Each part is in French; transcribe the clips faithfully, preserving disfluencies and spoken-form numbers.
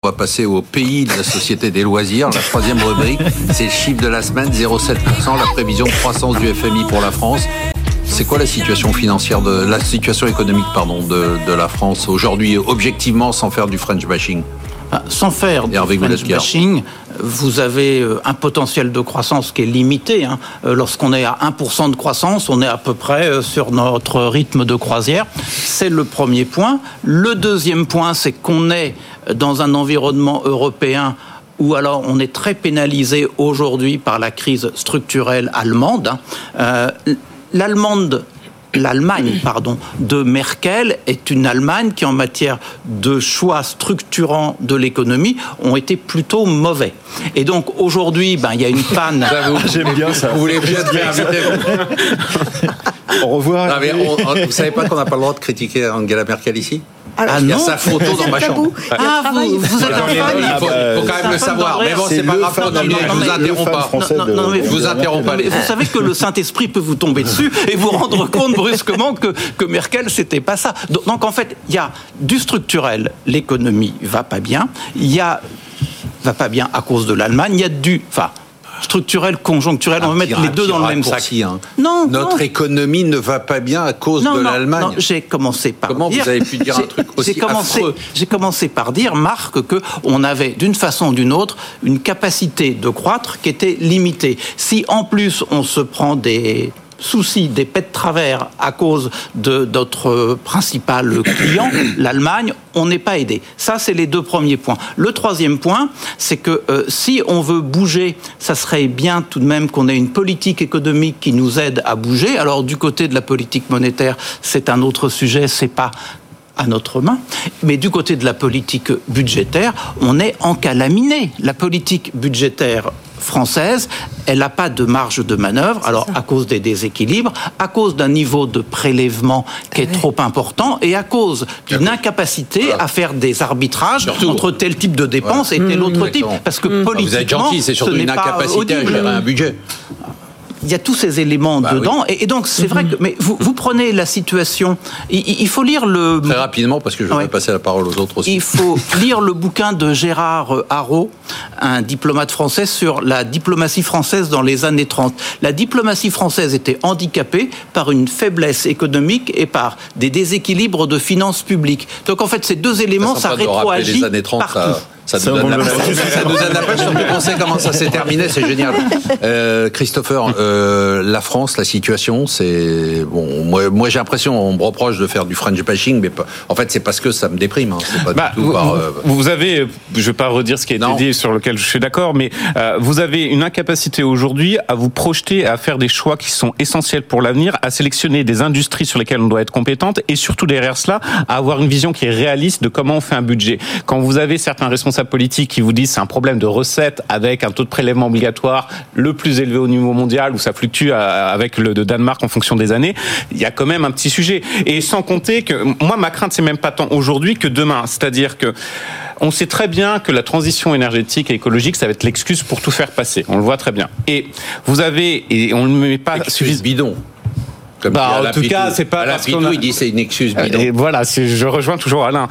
On va passer au pays de la société des loisirs. La troisième rubrique, c'est le chiffre de la semaine, zéro virgule sept pour cent, la prévision de croissance du F M I pour la France. C'est quoi la situation financière, de la situation économique pardon, de, de la France aujourd'hui, objectivement, sans faire du French bashing? Sans faire du French bashing, vous avez un potentiel de croissance qui est limité. Hein. Lorsqu'on est à un pour cent de croissance, on est à peu près sur notre rythme de croisière. C'est le premier point. Le deuxième point, c'est qu'on est dans un environnement européen où alors on est très pénalisé aujourd'hui par la crise structurelle allemande. Euh, l'Allemande... L'Allemagne, pardon, de Merkel est une Allemagne qui, en matière de choix structurants de l'économie, ont été plutôt mauvais. Et donc aujourd'hui, ben il y a une panne. J'aime bien ça. Vous voulez bien te inviter. Au revoir. Non, mais on, on, vous savez pas qu'on n'a pas le droit de critiquer Angela Merkel ici? Alors, il y a non, sa photo dans ma chambre. Ah, vous, vous êtes un fan. Il faut, faut quand même le savoir. Mais bon, c'est, c'est pas grave. Je vous interromps pas. Non, non, mais je vous interromps pas. Vous savez que le Saint-Esprit peut vous tomber dessus et vous rendre compte brusquement que, que Merkel, c'était pas ça. Donc, donc en fait, il y a du structurel. L'économie va pas bien. Il y a va pas bien à cause de l'Allemagne. Il y a du, enfin. structurel, conjoncturel, on va mettre les deux dans le même sac. Hein. Non, notre non. économie ne va pas bien à cause non, de non, l'Allemagne. Non, j'ai commencé par Comment dire... vous avez pu dire un truc aussi j'ai commencé, affreux? J'ai commencé par dire, Marc, qu'on avait, d'une façon ou d'une autre, une capacité de croître qui était limitée. Si, en plus, on se prend des... souci des pets de travers à cause de notre principal client, l'Allemagne, on n'est pas aidé. Ça, c'est les deux premiers points. Le troisième point, c'est que euh, si on veut bouger, ça serait bien tout de même qu'on ait une politique économique qui nous aide à bouger. Alors, du côté de la politique monétaire, c'est un autre sujet, c'est pas à notre main. Mais du côté de la politique budgétaire, on est encalaminé. La politique budgétaire française, elle n'a pas de marge de manœuvre, alors à cause des déséquilibres, à cause d'un niveau de prélèvement qui est trop important et à cause d'une incapacité à faire des arbitrages surtout entre tel type de dépenses voilà. et tel autre mmh, type. Parce que mmh. politiquement, vous êtes gentil, c'est surtout une incapacité à gérer un budget. Il y a tous ces éléments bah dedans, oui. et, et donc c'est mmh. vrai que. Mais vous, vous prenez la situation. Il, il faut lire le. Très rapidement, parce que je vais ouais. passer la parole aux autres aussi. Il faut lire le bouquin de Gérard Haraud, un diplomate français, sur la diplomatie française dans les années trente. La diplomatie française était handicapée par une faiblesse économique et par des déséquilibres de finances publiques. Donc en fait, ces deux éléments, ça, ça rétroagit les années trente, partout. Ça... Ça nous, donne la... ça nous donne la pêche, surtout qu'on sait comment ça s'est terminé, c'est génial. Euh, Christopher, euh, la France, la situation, c'est bon. Moi, moi, j'ai l'impression, on me reproche de faire du French bashing, mais pas... en fait, c'est parce que ça me déprime. Hein. C'est pas bah, du tout vous, par, euh... vous avez, je ne vais pas redire ce qui a été non. dit, sur lequel je suis d'accord, mais euh, vous avez une incapacité aujourd'hui à vous projeter, à faire des choix qui sont essentiels pour l'avenir, à sélectionner des industries sur lesquelles on doit être compétente, et surtout derrière cela, à avoir une vision qui est réaliste de comment on fait un budget. Quand vous avez certains responsables politiques qui vous disent c'est un problème de recettes avec un taux de prélèvement obligatoire le plus élevé au niveau mondial où ça fluctue avec le de Danemark en fonction des années, il y a quand même un petit sujet. Et sans compter que moi ma crainte c'est même pas tant aujourd'hui que demain, c'est-à-dire que on sait très bien que la transition énergétique et écologique ça va être l'excuse pour tout faire passer. On le voit très bien. Et vous avez et on ne met pas excuse bidon. Comme bah, en tout cas, c'est pas Alain parce Bidou, qu'on a... il dit c'est une excuse bidon. Et voilà, c'est, je rejoins toujours Alain.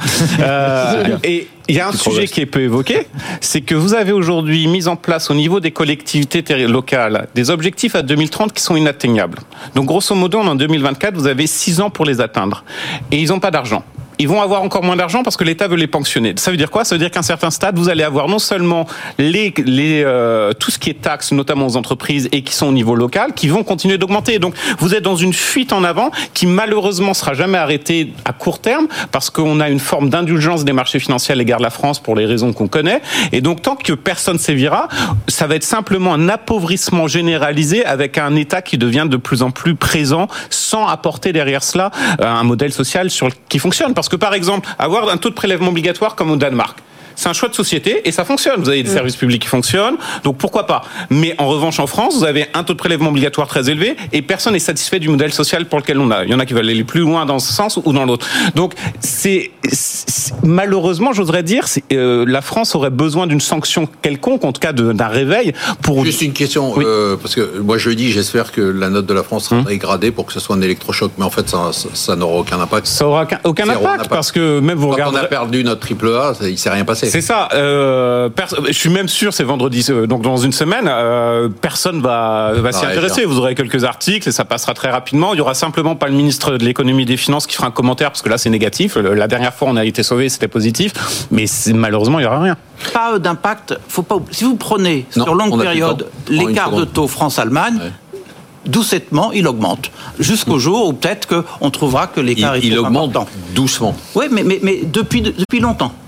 euh, et il y a un sujet qui est peu évoqué, c'est que vous avez aujourd'hui mis en place au niveau des collectivités terri- locales des objectifs à deux mille trente qui sont inatteignables. Donc grosso modo, en deux mille vingt-quatre, vous avez six ans pour les atteindre. Et ils n'ont pas d'argent. Ils vont avoir encore moins d'argent parce que l'État veut les ponctionner. Ça veut dire quoi ? Ça veut dire qu'à un certain stade, vous allez avoir non seulement les, les, euh, tout ce qui est taxes, notamment aux entreprises, et qui sont au niveau local, qui vont continuer d'augmenter. Donc, vous êtes dans une fuite en avant qui, malheureusement, sera jamais arrêtée à court terme parce qu'on a une forme d'indulgence des marchés financiers à l'égard de la France pour les raisons qu'on connaît. Et donc, tant que personne ne sévira, ça va être simplement un appauvrissement généralisé avec un État qui devient de plus en plus présent sans apporter derrière cela un modèle social sur le, qui fonctionne. Parce que par exemple, avoir un taux de prélèvement obligatoire comme au Danemark, c'est un choix de société et ça fonctionne. Vous avez des mmh. services publics qui fonctionnent, donc pourquoi pas. Mais en revanche, en France, vous avez un taux de prélèvement obligatoire très élevé et personne n'est satisfait du modèle social pour lequel on a. Il y en a qui veulent aller plus loin dans ce sens ou dans l'autre. Donc, c'est, c'est malheureusement, j'oserais dire, c'est, euh, la France aurait besoin d'une sanction quelconque, en tout cas de, d'un réveil pour. Juste une question, oui. euh, parce que moi je dis, j'espère que la note de la France sera mmh. dégradée pour que ce soit un électrochoc, mais en fait, ça, ça, ça n'aura aucun impact. Ça aura aucun, aucun impact, impact parce que même vous Quand regardez. on a perdu notre triple A, il ne s'est rien passé. C'est ça. Euh, pers- je suis même sûr, c'est vendredi, euh, donc dans une semaine, euh, personne va, va s'y intéresser. Vous aurez quelques articles et ça passera très rapidement. Il y aura simplement pas le ministre de l'économie et des finances qui fera un commentaire parce que là c'est négatif. La dernière fois on a été sauvé, c'était positif, mais c'est, malheureusement il y aura rien. Pas d'impact. Faut pas. Si vous prenez non, sur longue période l'écart de taux France-Allemagne. Ouais. Doucettement, il augmente. Jusqu'au jour où peut-être qu'on trouvera que l'écart il, est il trop augmente important. Doucement. Oui, mais, mais, mais depuis, depuis longtemps.